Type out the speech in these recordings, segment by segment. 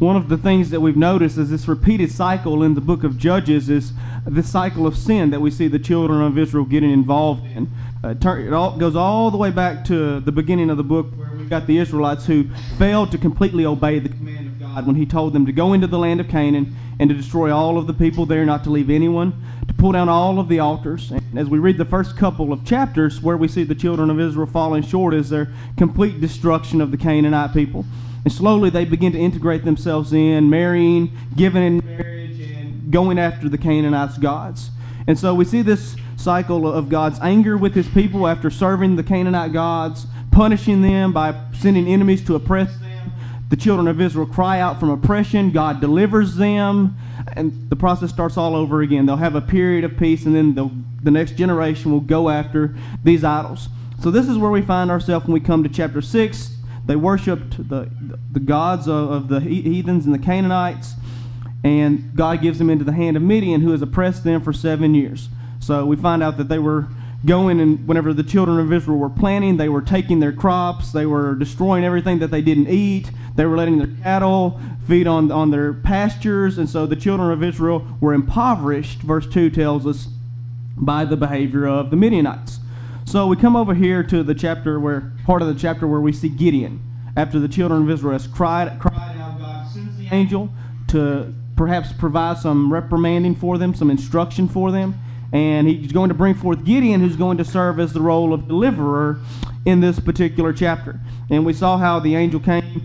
one of the things that we've noticed is this repeated cycle in the book of Judges is this cycle of sin that we see the children of Israel getting involved in. It all goes all the way back to the beginning of the book, where we've got the Israelites who failed to completely obey the command of God when he told them to go into the land of Canaan and to destroy all of the people there, not to leave anyone, to pull down all of the altars. And as we read the first couple of chapters, where we see the children of Israel falling short is their complete destruction of the Canaanite people. And slowly they begin to integrate themselves in, marrying, giving in marriage, and going after the Canaanites' gods. And so we see this cycle of God's anger with his people after serving the Canaanite gods, punishing them by sending enemies to oppress them. The children of Israel cry out from oppression. God delivers them, and the process starts all over again. They'll have a period of peace, and then the next generation will go after these idols. So this is where we find ourselves when we come to chapter 6. They worshipped the gods of the heathens and the Canaanites, and God gives them into the hand of Midian, who has oppressed them for 7 years. So we find out that they were going, and whenever the children of Israel were planting, they were taking their crops, they were destroying everything that they didn't eat, they were letting their cattle feed on their pastures, and so the children of Israel were impoverished, verse 2 tells us, by the behavior of the Midianites. So we come over here to the chapter part of the chapter where we see Gideon. After the children of Israel has cried out, God sends the angel to perhaps provide some reprimanding for them, some instruction for them. And he's going to bring forth Gideon, who's going to serve as the role of deliverer in this particular chapter. And we saw how the angel came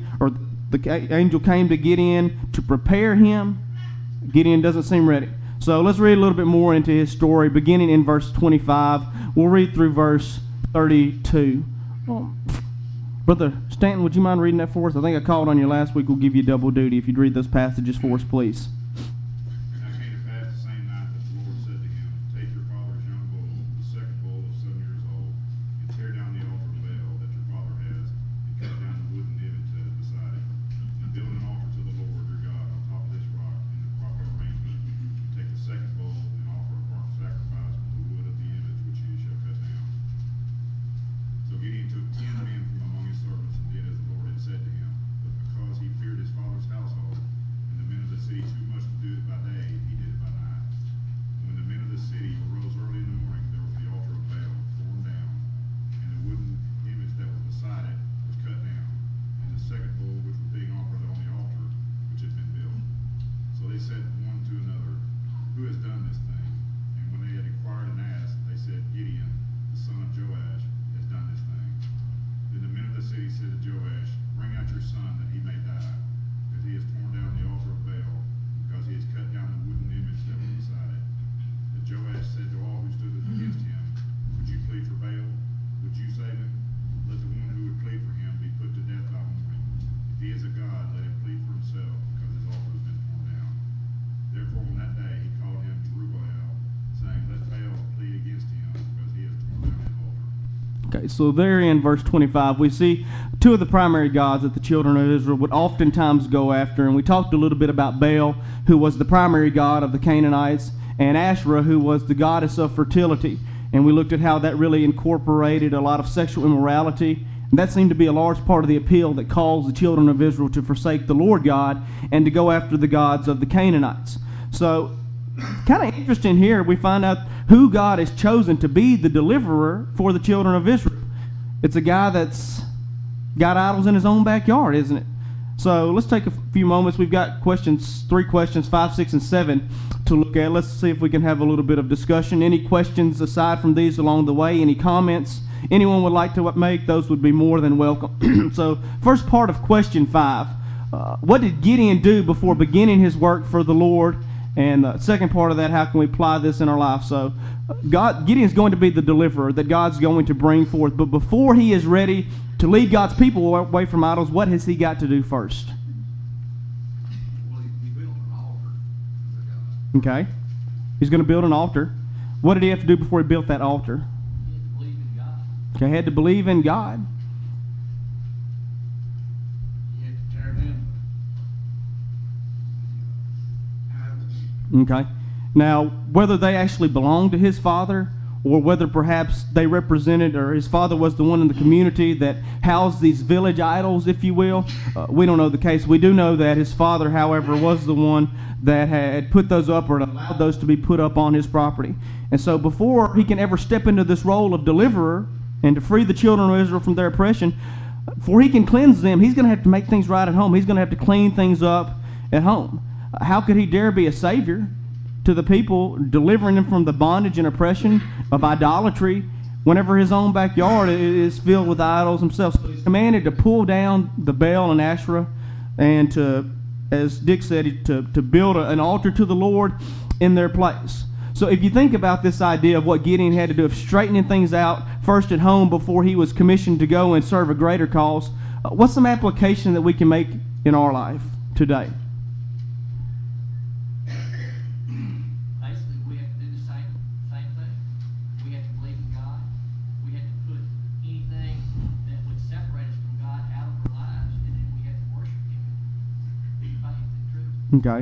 to Gideon to prepare him. Gideon doesn't seem ready. So let's read a little bit more into his story, beginning in verse 25. We'll read through verse 32. Brother Stanton, would you mind reading that for us? I think I called on you last week. We'll give you double duty if you'd read those passages for us, please. Okay, so there in verse 25, we see two of the primary gods that the children of Israel would oftentimes go after. And we talked a little bit about Baal, who was the primary god of the Canaanites, and Asherah, who was the goddess of fertility. And we looked at how that really incorporated a lot of sexual immorality. And that seemed to be a large part of the appeal that caused the children of Israel to forsake the Lord God and to go after the gods of the Canaanites. So, kind of interesting here, we find out who God has chosen to be the deliverer for the children of Israel. It's a guy that's got idols in his own backyard, isn't it? So let's take a few moments. We've got three questions, 5, 6, and 7 to look at. Let's see if we can have a little bit of discussion. Any questions aside from these along the way? Any comments anyone would like to make? Those would be more than welcome. So first part of question 5. What did Gideon do before beginning his work for the Lord? And the second part of that, how can we apply this in our life? So Gideon's going to be the deliverer that God's going to bring forth. But before he is ready to lead God's people away from idols, what has he got to do first? Well, he built an altar to God. Okay. He's going to build an altar. What did he have to do before he built that altar? He had to believe in God. Okay, he had to believe in God. He had to tear down idols. Okay. Now, whether they actually belonged to his father or whether perhaps they represented, or his father was the one in the community that housed these village idols, if you will. We don't know the case. We do know that his father, however, was the one that had put those up or allowed those to be put up on his property. And so before he can ever step into this role of deliverer and to free the children of Israel from their oppression, before he can cleanse them, he's going to have to make things right at home. He's going to have to clean things up at home. How could he dare be a savior to the people, delivering them from the bondage and oppression of idolatry, whenever his own backyard is filled with idols himself? So he's commanded to pull down the Baal and Asherah, and to, as Dick said, to build an altar to the Lord in their place. So if you think about this idea of what Gideon had to do of straightening things out first at home before he was commissioned to go and serve a greater cause, what's some application that we can make in our life today? Basically, we have to do the same thing. We have to believe in God. We have to put anything that would separate us from God out of our lives, and then we have to worship Him in faith and truth. Okay.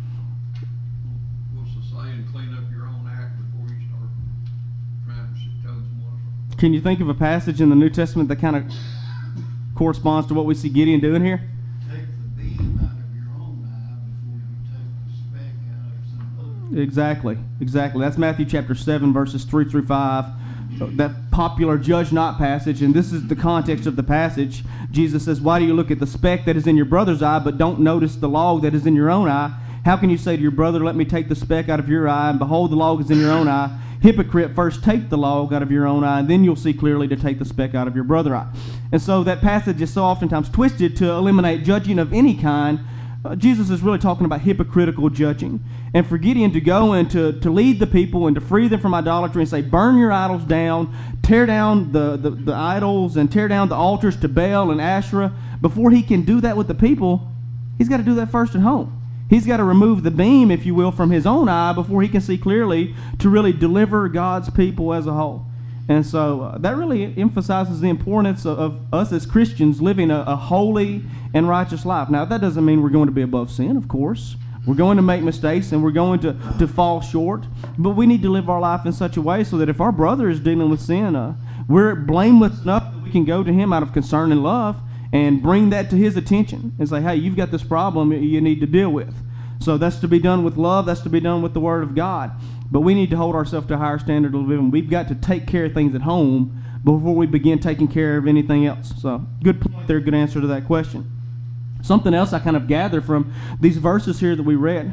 What's the saying? Clean up your own act before you start trying to tell someone else. Can you think of a passage in the New Testament that kind of corresponds to what we see Gideon doing here? Take the beam out of your own eye before you take the speck out of some other. Exactly. That's Matthew chapter 7, verses 3 through 5. That popular judge not passage, and this is the context of the passage. Jesus says, "Why do you look at the speck that is in your brother's eye, but don't notice the log that is in your own eye? How can you say to your brother, 'Let me take the speck out of your eye,' and behold, the log is in your own eye? Hypocrite, first take the log out of your own eye, and then you'll see clearly to take the speck out of your brother's eye." And so that passage is so oftentimes twisted to eliminate judging of any kind. Jesus is really talking about hypocritical judging. And for Gideon to go and to lead the people and to free them from idolatry and say, burn your idols down, tear down the idols and tear down the altars to Baal and Asherah, before he can do that with the people, he's got to do that first at home. He's got to remove the beam, if you will, from his own eye before he can see clearly to really deliver God's people as a whole. And so that really emphasizes the importance of us as Christians living a holy and righteous life. Now, that doesn't mean we're going to be above sin, of course. We're going to make mistakes and we're going to fall short. But we need to live our life in such a way so that if our brother is dealing with sin, we're blameless enough that we can go to him out of concern and love and bring that to his attention and say, hey, you've got this problem you need to deal with. So that's to be done with love. That's to be done with the Word of God. But we need to hold ourselves to a higher standard of living. We've got to take care of things at home before we begin taking care of anything else. So, good point there, good answer to that question. Something else I kind of gather from these verses here that we read,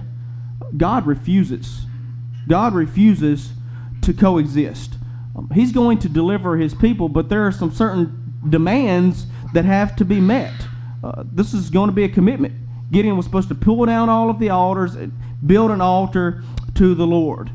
God refuses. God refuses to coexist. He's going to deliver His people, but there are some certain demands that have to be met. This is going to be a commitment. Gideon was supposed to pull down all of the altars and build an altar to the Lord.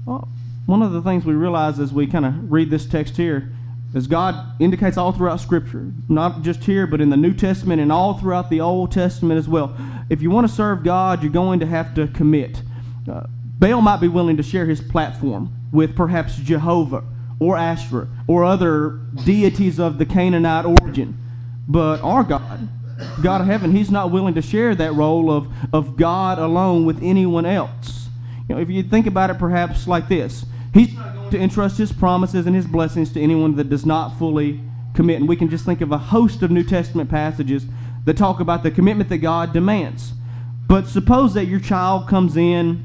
One of the things we realize as we kind of read this text here is God indicates all throughout Scripture, not just here, but in the New Testament and all throughout the Old Testament as well. If you want to serve God, you're going to have to commit. Baal might be willing to share his platform with perhaps Jehovah or Asherah or other deities of the Canaanite origin. But our God, God of heaven, He's not willing to share that role of God alone with anyone else. You know, if you think about it perhaps like this, He's not going to entrust His promises and His blessings to anyone that does not fully commit. And we can just think of a host of New Testament passages that talk about the commitment that God demands. But suppose that your child comes in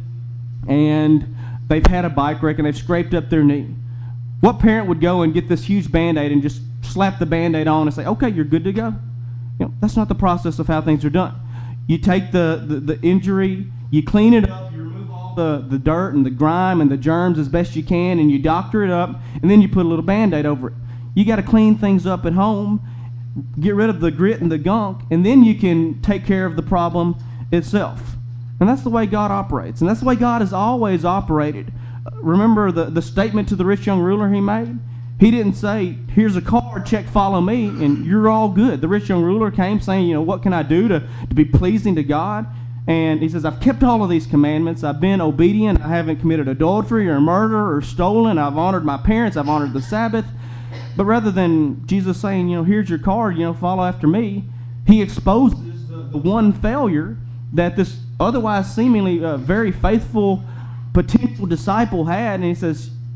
and they've had a bike wreck and they've scraped up their knee. What parent would go and get this huge Band-Aid and just slap the Band-Aid on and say, okay, you're good to go? You know, that's not the process of how things are done. You take the injury, you clean it up, you remove all the dirt and the grime and the germs as best you can, and you doctor it up, and then you put a little Band-Aid over it. You got to clean things up at home, get rid of the grit and the gunk, and then you can take care of the problem itself. And that's the way God operates, and that's the way God has always operated. Remember the statement to the rich young ruler He made? He didn't say, here's a card, check, follow me, and you're all good. The rich young ruler came saying, you know, what can I do to be pleasing to God? And he says, I've kept all of these commandments. I've been obedient. I haven't committed adultery or murder or stolen. I've honored my parents. I've honored the Sabbath. But rather than Jesus saying, you know, here's your card, you know, follow after me, He exposes the one failure that this otherwise seemingly very faithful potential disciple had, and He says,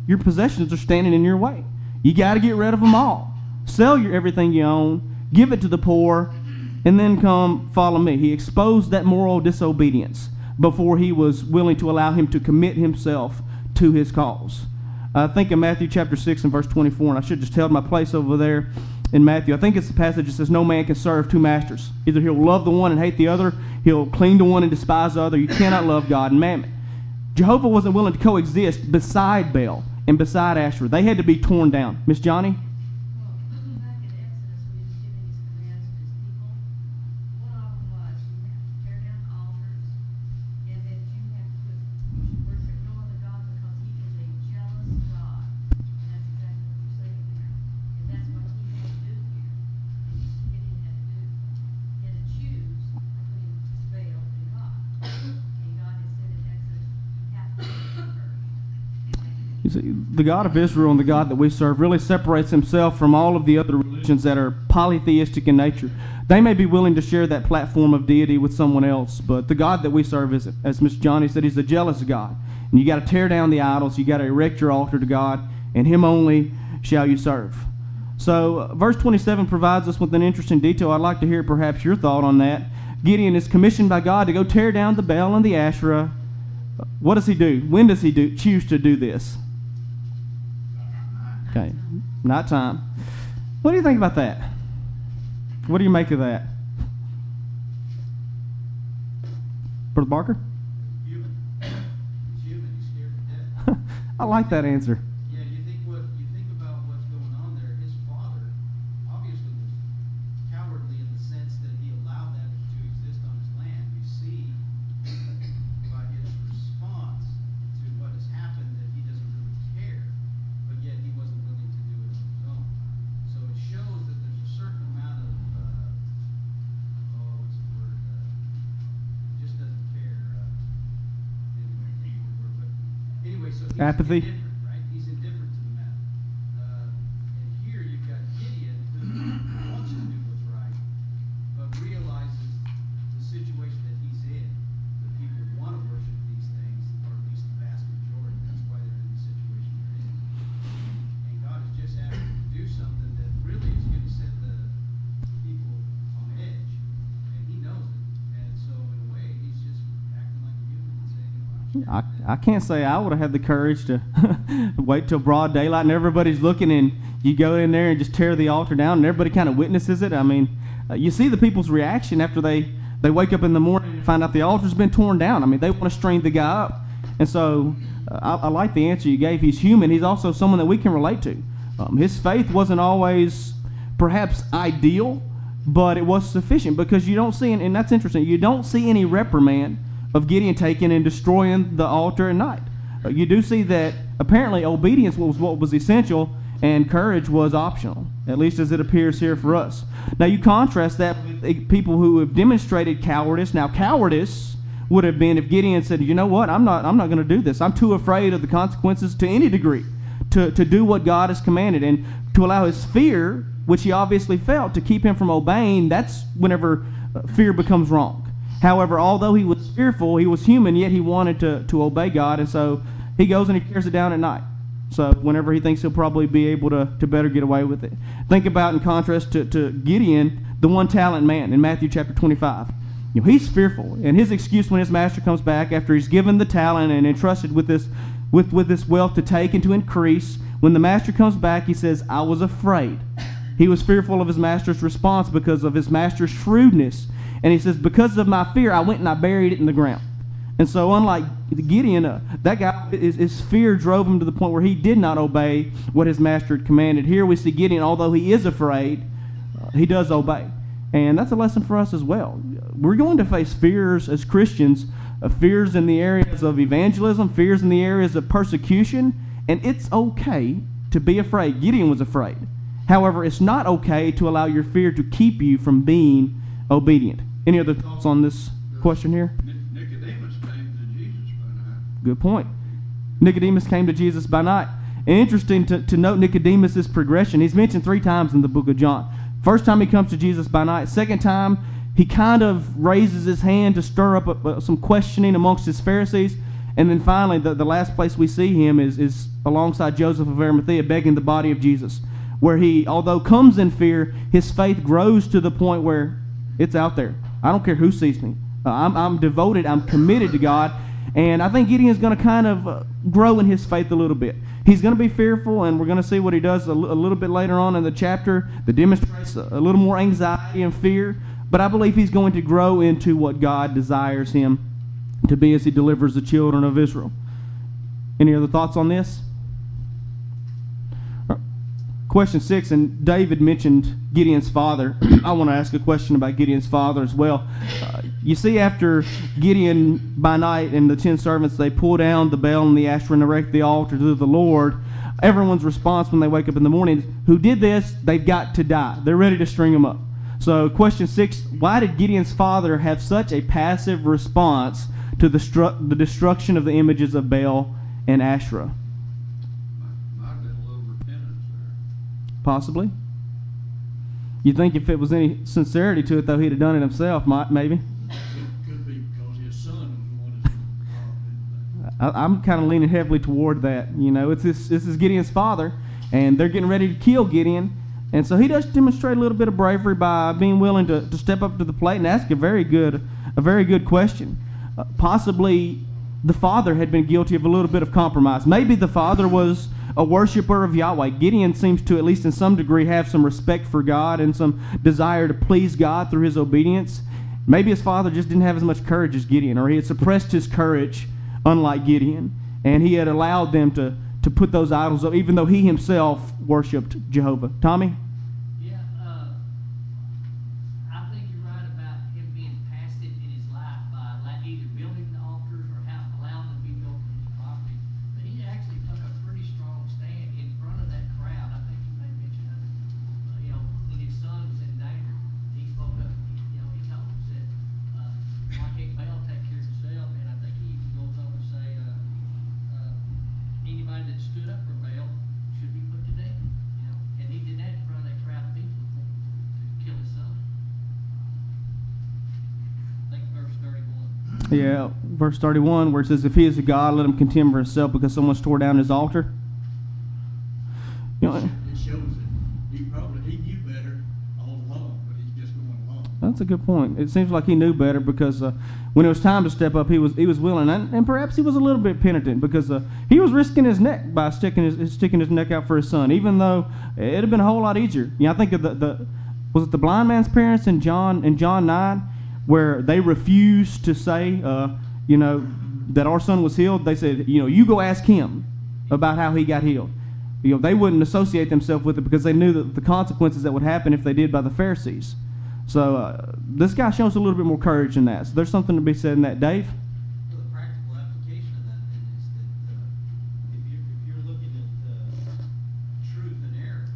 Your possessions are standing in your way. You got to get rid of them all. Sell everything you own, give it to the poor, and then come follow me. He exposed that moral disobedience before he was willing to allow him to commit himself to his cause. I think in Matthew chapter 6 and verse 24, and I should just held my place over there in Matthew. I think it's the passage that says, no man can serve two masters. Either he'll love the one and hate the other, he'll cling to one and despise the other. You cannot love God and mammon. Jehovah wasn't willing to coexist beside Baal and beside Asherah. They had to be torn down. Miss Johnny? Well, looking back at Exodus, when he was giving these commands to his people, one of them was you have to tear down altars, and that you have to worship no other God because he is a jealous God. And that's exactly what you're saying there. And that's what he had to do here. And Gideon had to do. He had to choose between Baal and God. And God had said in Exodus, you have to do it first. You see, the God of Israel and the God that we serve really separates himself from all of the other religions that are polytheistic in nature. They may be willing to share that platform of deity with someone else, but the God that we serve is, as Miss Johnny said, he's a jealous God. And you got to tear down the idols, you got to erect your altar to God, and him only shall you serve. So verse 27 provides us with an interesting detail. I'd like to hear perhaps your thought on that. Gideon is commissioned by God to go tear down the Baal and the Asherah. What does he do? When does he choose to do this? Okay, not time. What do you think about that? What do you make of that? Brother Barker? Human. He's human. He's scared to death. I like that answer. Yeah, you think about what's going on there. His father obviously was cowardly in the sense that he allowed that to exist on his land. You see by his response to what has happened that he doesn't really care, but yet he wasn't willing to do it on his own. So it shows that there's a certain amount of what's the word? Just doesn't care. Anyway, I can't think of the word, but anyway, so he's Apathy? indifferent, right? He's indifferent to the matter. And here you've got Gideon who wants to do what's right, but realizes the situation that he's in. The people want to worship these things, or at least the vast majority. That's why they're in the situation they're in. And God has just asked him to do something that really is going to set the people on edge. And he knows it. And so in a way, he's just acting like a human and saying, you know, I'm scared. I can't say I would have had the courage to wait till broad daylight and everybody's looking and you go in there and just tear the altar down and everybody kind of witnesses it. I mean, you see the people's reaction after they wake up in the morning and find out the altar's been torn down. I mean, they want to string the guy up. And so I like the answer you gave. He's human. He's also someone that we can relate to. His faith wasn't always perhaps ideal, but it was sufficient because you don't see, and that's interesting, you don't see any reprimand of Gideon taking and destroying the altar at night. You do see that apparently obedience was what was essential and courage was optional, at least as it appears here for us. Now you contrast that with people who have demonstrated cowardice. Now cowardice would have been if Gideon said, you know what, I'm not going to do this. I'm too afraid of the consequences to any degree to do what God has commanded, and to allow his fear, which he obviously felt, to keep him from obeying. That's whenever fear becomes wrong. However, although he was fearful, he was human, yet he wanted to obey God, and so he goes and he tears it down at night. So whenever he thinks he'll probably be able to better get away with it. Think about, in contrast to Gideon, the one-talent man in Matthew chapter 25. You know, he's fearful, and his excuse when his master comes back after he's given the talent and entrusted with this wealth to take and to increase, when the master comes back, he says, I was afraid. He was fearful of his master's response because of his master's shrewdness. And he says, because of my fear, I went and I buried it in the ground. And so unlike Gideon, that guy, his fear drove him to the point where he did not obey what his master had commanded. Here we see Gideon, although he is afraid, he does obey. And that's a lesson for us as well. We're going to face fears as Christians, fears in the areas of evangelism, fears in the areas of persecution, and it's okay to be afraid. Gideon was afraid. However, it's not okay to allow your fear to keep you from being obedient. Any other thoughts on this question here? Nicodemus came to Jesus by night. Good point. Nicodemus came to Jesus by night. And interesting to note Nicodemus' progression. He's mentioned 3 times in the book of John. First time he comes to Jesus by night. Second time, he kind of raises his hand to stir up some questioning amongst his Pharisees. And then finally, the last place we see him is alongside Joseph of Arimathea begging the body of Jesus, where he, although comes in fear, his faith grows to the point where it's out there. I don't care who sees me. I'm devoted. I'm committed to God. And I think Gideon's going to kind of grow in his faith a little bit. He's going to be fearful, and we're going to see what he does a little bit later on in the chapter that demonstrates a little more anxiety and fear. But I believe he's going to grow into what God desires him to be as he delivers the children of Israel. Any other thoughts on this? Question 6, and David mentioned Gideon's father. I want to ask a question about Gideon's father as well. You see, after Gideon by night and the 10 servants, they pull down the Baal and the Asherah and erect the altar to the Lord. Everyone's response when they wake up in the morning is, who did this? They've got to die. They're ready to string them up. So question 6, why did Gideon's father have such a passive response to the destruction of the images of Baal and Asherah? Might have been a little repentance there. Possibly. You think if it was any sincerity to it, though, he'd have done it himself, maybe? It could be because his son was the one that's involved in that. I'm kind of leaning heavily toward that. You know, this is Gideon's father, and they're getting ready to kill Gideon. And so he does demonstrate a little bit of bravery by being willing to step up to the plate and ask a very good question. Possibly the father had been guilty of a little bit of compromise. Maybe the father was a worshiper of Yahweh. Gideon seems to, at least in some degree, have some respect for God and some desire to please God through his obedience. Maybe his father just didn't have as much courage as Gideon, or he had suppressed his courage, unlike Gideon, and he had allowed them to put those idols up, even though he himself worshipped Jehovah. Tommy? Yeah, I think you're right about him being passive in his life by either building the altars or allowing them to be built on his property. But he actually took a pretty strong stand in front of that crowd. I think you may mention of it. When his son was in danger, he spoke up. He told him, said, "Why can't Baal take care of himself?" And I think he even goes on to say, anybody that stood up for Baal should be put to death. And he did that in front of that crowd of people to kill his son. I think verse 31. Yeah, verse 31, where it says, if he is a god, let him contend for himself because someone's tore down his altar. You know, It shows that he knew better all along, but he's just going along. that's a good point. It seems like he knew better because when it was time to step up, he was willing, and perhaps he was a little bit penitent because he was risking his neck by sticking his neck out for his son, even though it'd have been a whole lot easier. I think of was it the blind man's parents in John 9, where they refused to say that our son was healed. They said, you go ask him about how he got healed. They wouldn't associate themselves with it because they knew that the consequences that would happen if they did by the Pharisees. So this guy shows a little bit more courage than that. So there's something to be said in that. Dave? Well, the practical application of that then is that if you're looking at truth and error,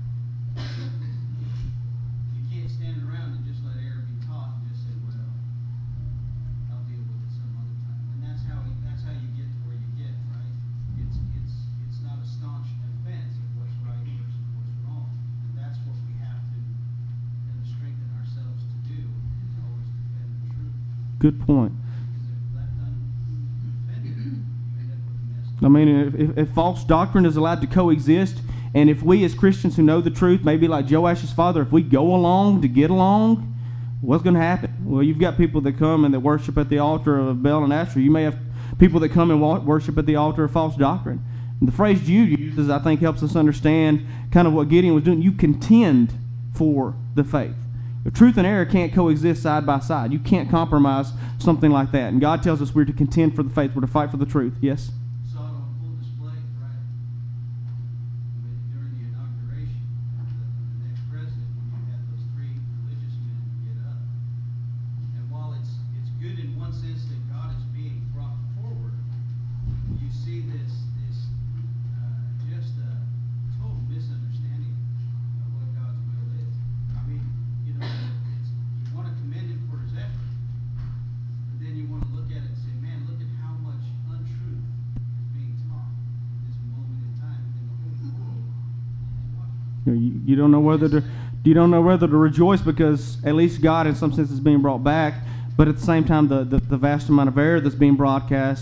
you can't stand around and just let error be taught and just say, well, I'll deal with it some other time. And that's how you get to where you get, right? It's not a staunch defense of what's right versus what's wrong. And that's what we have to kind of strengthen ourselves to do, is always defend the truth. Good point. Because if left undefended, you end up with a mess. I mean, if false doctrine is allowed to coexist, and if we as Christians who know the truth, maybe like Joash's father, if we go along to get along, what's going to happen? Well, you've got people that come and that worship at the altar of Baal and Asherah. You may have people that come and worship at the altar of false doctrine. And the phrase Jude uses, I think, helps us understand kind of what Gideon was doing. You contend for the faith. The truth and error can't coexist side by side. You can't compromise something like that. And God tells us we're to contend for the faith. We're to fight for the truth. Yes? Saw it on full display Friday during the inauguration of the next president, when you had those three religious men get up. And while it's good in one sense that God is being brought forward, you see this just a total misunderstanding of what God's will is. I mean, you want to commend him for his effort, but then you want to look at it and say, man, look at how much untruth is being taught at this moment in time, and the whole world is watching. You don't know whether to rejoice because at least God in some sense is being brought back, but at the same time the vast amount of error that's being broadcast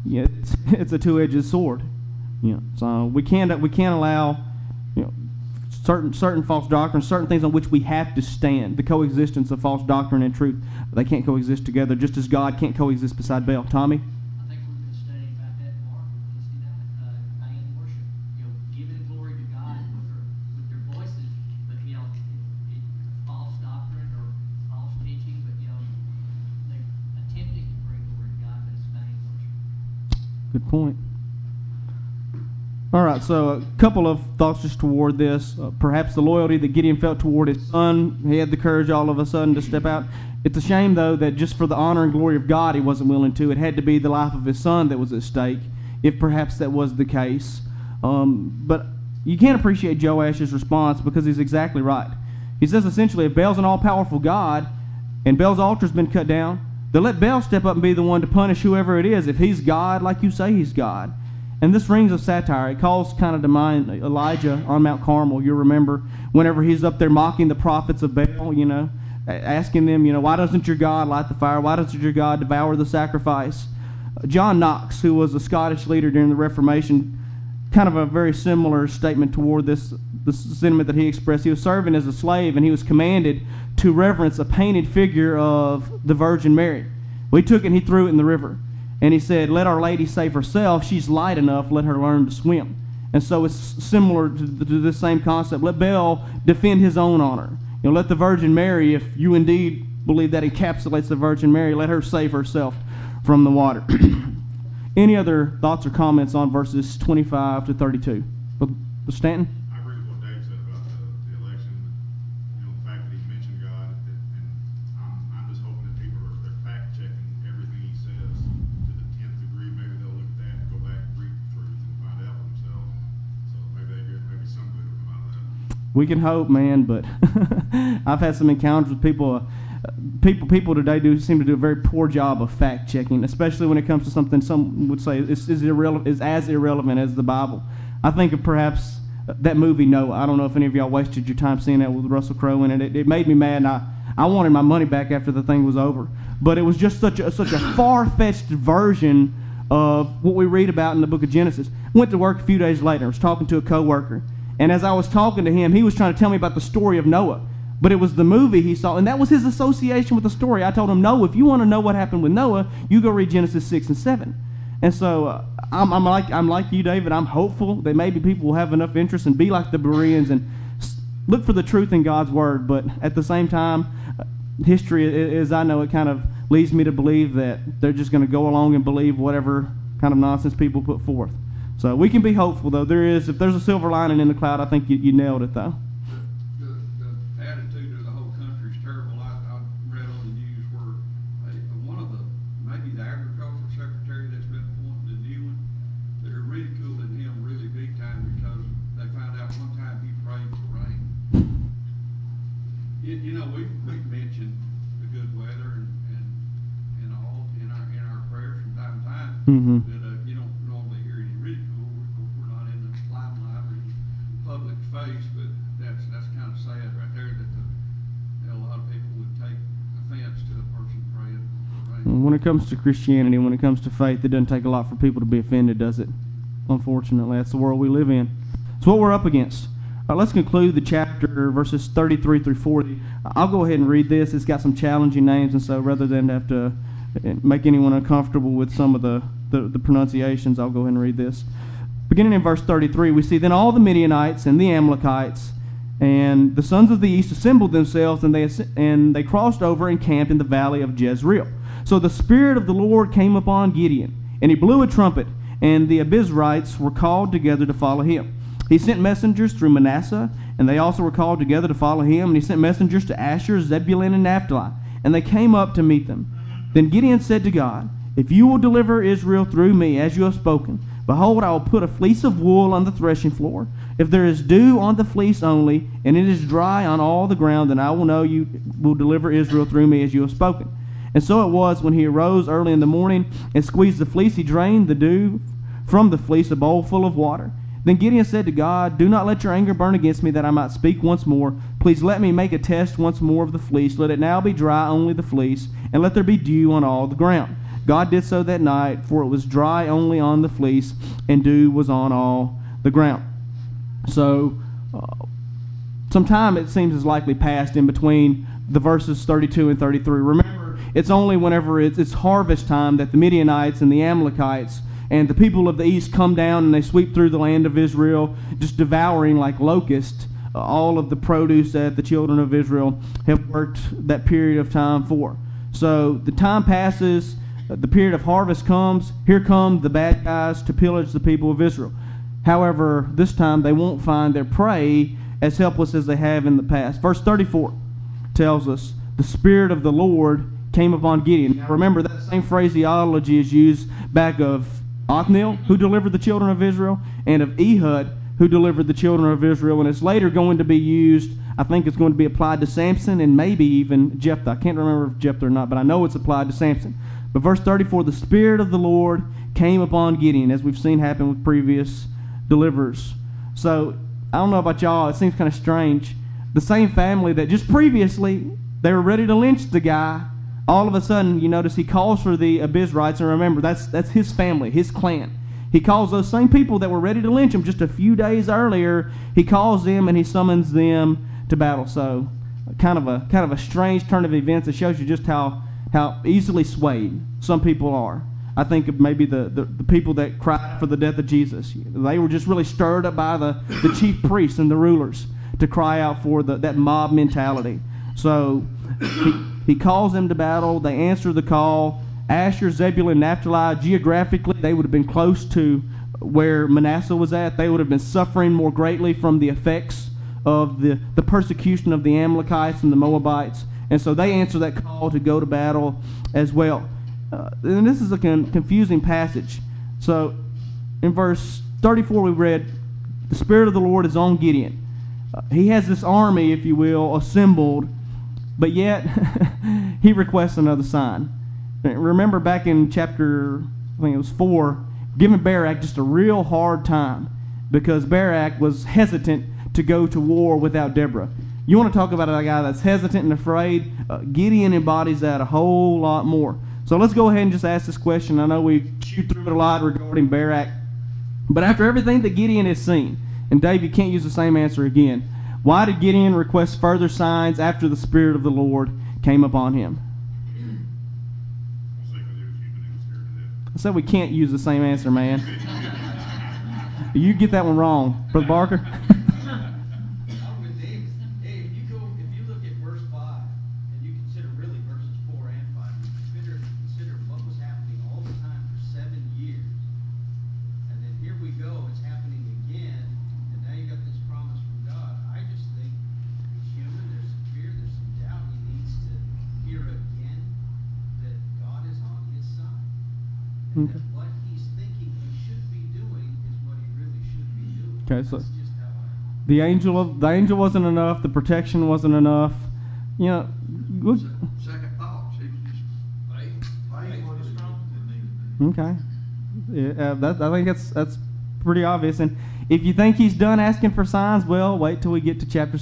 it's a two-edged sword. So we can't allow certain false doctrines, certain things on which we have to stand. The coexistence of false doctrine and truth, they can't coexist together, just as God can't coexist beside Baal. Tommy? I think we're going to study about that tomorrow on Wednesday night. Vain worship, giving glory to God with their voices, but it false doctrine or false teaching, but they're attempting to bring glory to God, but it's vain worship. Good point. All right, so a couple of thoughts just toward this. Perhaps the loyalty that Gideon felt toward his son, he had the courage all of a sudden to step out. It's a shame, though, that just for the honor and glory of God he wasn't willing to. It had to be the life of his son that was at stake, if perhaps that was the case. But you can't appreciate Joash's response because he's exactly right. He says essentially, if Baal's an all-powerful God and Baal's altar's been cut down, then let Baal step up and be the one to punish whoever it is if he's God like you say he's God. And this rings of satire. It calls kind of to mind Elijah on Mount Carmel. You'll remember whenever he's up there mocking the prophets of Baal, asking them, why doesn't your God light the fire? Why doesn't your God devour the sacrifice? John Knox, who was a Scottish leader during the Reformation, kind of a very similar statement toward this sentiment that he expressed. He was serving as a slave, and he was commanded to reverence a painted figure of the Virgin Mary. Well, he took it and he threw it in the river. And he said, let Our Lady save herself. She's light enough. Let her learn to swim. And so it's similar to this same concept. Let Baal defend his own honor. Let the Virgin Mary, if you indeed believe that encapsulates the Virgin Mary, let her save herself from the water. Any other thoughts or comments on verses 25 to 32? Brother Stanton? I agree with what Dave said about the election. The fact that he mentioned God, and I'm just hoping that people they're fact checking everything he says to the 10th degree. Maybe they'll look at that and go back and read the truth and find out for themselves. So maybe some good will come out of that. We can hope, man, but I've had some encounters with people. People today do seem to do a very poor job of fact checking, especially when it comes to something some would say is as irrelevant as the Bible. I think of perhaps that movie Noah. I don't know if any of y'all wasted your time seeing that with Russell Crowe in it. It made me mad, and I wanted my money back after the thing was over. But it was just such a far-fetched version of what we read about in the book of Genesis. Went to work a few days later. I was talking to a coworker, and as I was talking to him, he was trying to tell me about the story of Noah. But it was the movie he saw, and that was his association with the story. I told him, no, if you want to know what happened with Noah, you go read Genesis 6 and 7. And so I'm like you, David. I'm hopeful that maybe people will have enough interest and be like the Bereans and look for the truth in God's Word. But at the same time, history, as I know it, kind of leads me to believe that they're just going to go along and believe whatever kind of nonsense people put forth. So we can be hopeful, though. If there's a silver lining in the cloud, I think you nailed it, though. The attitude of the whole country is terrible. I read on the news where one of maybe the agricultural secretary that's been appointed, the new one, they're ridiculing him really big time because they found out one time he prayed for rain. We've mentioned the good weather and all in our prayers from time to time. Mm-hmm. But you don't normally hear any ridicule. We're not in the limelight or public face, but that's kind of sad right there that a lot of people would take offense to a person praying for rain. When it comes to Christianity, when it comes to faith, it doesn't take a lot for people to be offended, does it? Unfortunately, that's the world we live in. It's what we're up against. Let's conclude the chapter, verses 33 through 40. I'll go ahead and read this. It's got some challenging names, and so rather than have to make anyone uncomfortable with some of the pronunciations, I'll go ahead and read this. Beginning in verse 33, we see, Then all the Midianites and the Amalekites and the sons of the east assembled themselves, and they crossed over and camped in the valley of Jezreel. So the Spirit of the Lord came upon Gideon, and he blew a trumpet, and the Abiezrites were called together to follow him. He sent messengers through Manasseh, and they also were called together to follow him. And he sent messengers to Asher, Zebulun, and Naphtali, and they came up to meet them. Then Gideon said to God, If you will deliver Israel through me, as you have spoken, behold, I will put a fleece of wool on the threshing floor. If there is dew on the fleece only, and it is dry on all the ground, then I will know you will deliver Israel through me, as you have spoken. And so it was, when he arose early in the morning and squeezed the fleece, he drained the dew from the fleece, a bowl full of water. Then Gideon said to God, Do not let your anger burn against me, that I might speak once more. Please let me make a test once more of the fleece. Let it now be dry, only the fleece, and let there be dew on all the ground. God did so that night, for it was dry only on the fleece, and dew was on all the ground. So, some time it seems is likely passed in between the verses 32 and 33. Remember, it's only whenever it's harvest time that the Midianites and the Amalekites and the people of the east come down and they sweep through the land of Israel, just devouring like locusts all of the produce that the children of Israel have worked that period of time for. So the time passes, the period of harvest comes, here come the bad guys to pillage the people of Israel. However, this time they won't find their prey as helpless as they have in the past. Verse 34 tells us, the Spirit of the Lord came upon Gideon. Now remember, that same phraseology is used back of Othniel, who delivered the children of Israel, and of Ehud, who delivered the children of Israel. And it's later going to be used, I think it's going to be applied to Samson and maybe even Jephthah. I can't remember if Jephthah or not, but I know it's applied to Samson. But verse 34, the Spirit of the Lord came upon Gideon, as we've seen happen with previous deliverers. So, I don't know about y'all, it seems kind of strange. The same family that just previously, they were ready to lynch the guy, all of a sudden, you notice he calls for the Abizrites, and remember, that's his family, his clan. He calls those same people that were ready to lynch him just a few days earlier, he calls them and he summons them to battle. So, kind of a strange turn of events that shows you just how easily swayed some people are. I think of maybe the people that cried for the death of Jesus. They were just really stirred up by the chief priests and the rulers to cry out for that mob mentality. So he calls them to battle. They answer the call. Asher, Zebulun, Naphtali, geographically, they would have been close to where Manasseh was at. They would have been suffering more greatly from the effects of the persecution of the Amalekites and the Moabites. And so they answer that call to go to battle as well. And this is a confusing passage. So in verse 34 we read, the Spirit of the Lord is on Gideon. He has this army, if you will, assembled, but yet he requests another sign. Remember back in chapter, I think it was 4, giving Barak just a real hard time because Barak was hesitant to go to war without Deborah. You want to talk about a guy that's hesitant and afraid? Gideon embodies that a whole lot more. So let's go ahead and just ask this question. I know we chewed through it a lot regarding Barak, but after everything that Gideon has seen, and Dave, you can't use the same answer again, why did Gideon request further signs after the Spirit of the Lord came upon him? I said we can't use the same answer, man. You get that one wrong, Brother Barker. If you look at verse 5, and you consider really verses 4 and 5, you consider what was happening all the time for 7 years. And then here we go, it's happening again, and now you got this promise from God. I just think he's human, there's some fear, there's some doubt. He needs to hear again that God is on his side. And that what he's thinking he should be doing is what he really should be doing. Okay, so That's just how I... the angel wasn't enough. The protection wasn't enough. You know, Second thoughts, he was just faith was strong. okay. Yeah, I think that's pretty obvious. And if you think he's done asking for signs, well, wait till we get to chapter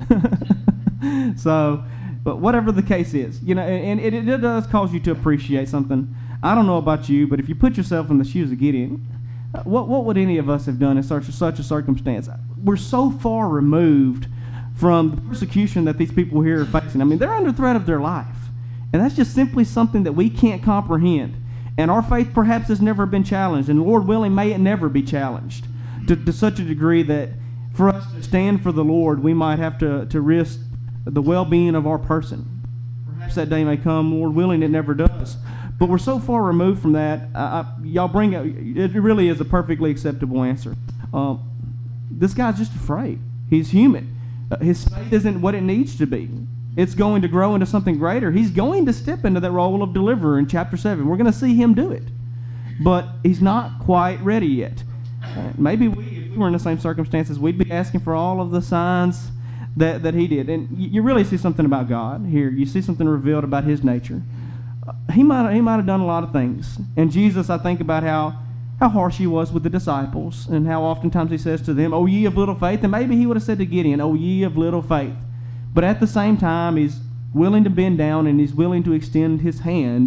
7. So, but whatever the case is, you know, and it does cause you to appreciate something. I don't know about you, but if you put yourself in the shoes of Gideon, what would any of us have done in such a circumstance? We're so far removed from the persecution that these people here are facing. I mean, they're under threat of their life. And that's just simply something that we can't comprehend. And our faith perhaps has never been challenged, and Lord willing, may it never be challenged to such a degree that for us to stand for the Lord, we might have to risk the well-being of our person. Perhaps that day may come, Lord willing, it never does. But we're so far removed from that, y'all bring up, it really is a perfectly acceptable answer. This guy's just afraid. He's human. His faith isn't what it needs to be. It's going to grow into something greater. He's going to step into that role of deliverer in chapter 7. We're going to see him do it. But he's not quite ready yet. Maybe if we were in the same circumstances, we'd be asking for all of the signs that he did. And you really see something about God here. You see something revealed about his nature. He might have done a lot of things. And Jesus, I think about how harsh he was with the disciples and how oftentimes he says to them, "O ye of little faith." And maybe he would have said to Gideon, "O ye of little faith." But at the same time, he's willing to bend down and he's willing to extend his hand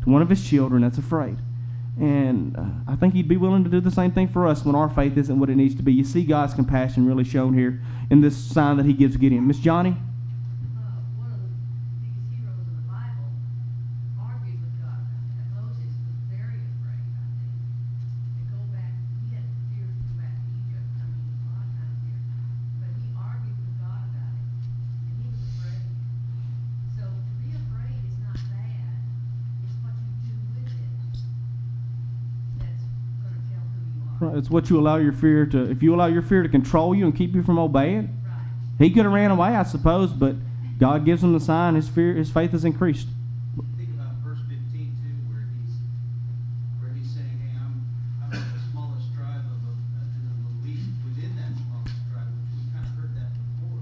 to one of his children that's afraid. And I think he'd be willing to do the same thing for us when our faith isn't what it needs to be. You see God's compassion really shown here in this sign that he gives Gideon. Miss Johnny? One of the biggest heroes in the Bible argued with God about that. Moses was very afraid, I think. And go back, he had fears to go back to Egypt. I mean, a lot of times here. But he argued with God about it. And he was afraid. So to be afraid is not bad. It's what you do with it that's going to tell who you are. Right, it's what you allow your fear to, if you allow your fear to control you and keep you from obeying. Right. He could have ran away, I suppose, but God gives him the sign. His faith is increased. Think about verse 15 too, where he's saying, "Hey, I'm the smallest tribe and the least within that smallest tribe," which we kind of heard that before.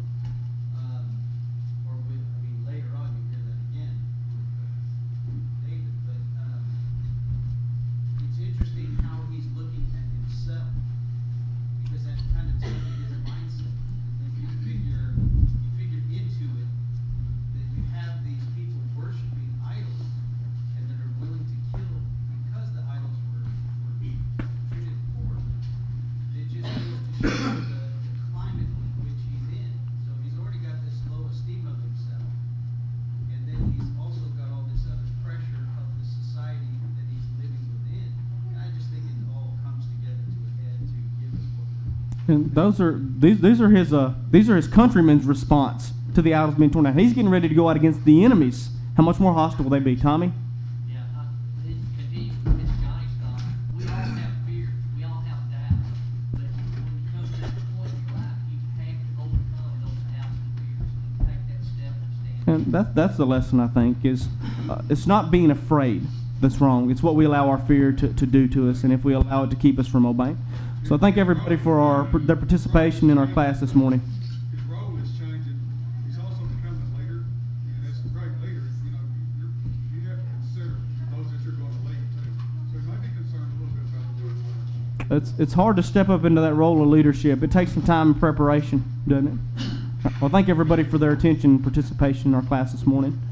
Later on you hear that again with David. But it's interesting how he's looking at himself, because that kind of tells you his mindset. If you figure into it that you have these people worshiping idols and that are willing to kill because the idols were treated poorly, it just goes to show the climate in which he's in. So he's already got this low esteem of himself, and then he's also got all this other pressure of the society that he's living within. And I just think it all comes together to a head to give us what we're And these are his countrymen's response to the idols being torn down. He's getting ready to go out against the enemies. How much more hostile will they be, Tommy? Yeah, continue with Miss Johnny's thought. We all have fear. We all have doubt. But when it comes to that point in your life, you have to overcome those doubts and fears and take that step and stand. And that's the lesson, I think, is it's not being afraid that's wrong. It's what we allow our fear to do to us, and if we allow it to keep us from obeying. So I thank everybody for their participation in our class this morning. His role is changing. He's also becoming a leader, and as a great leader, you have to consider those that you're going to lead too. So you might be concerned a little bit about the word. It's hard to step up into that role of leadership. It takes some time and preparation, doesn't it? Well, thank everybody for their attention and participation in our class this morning.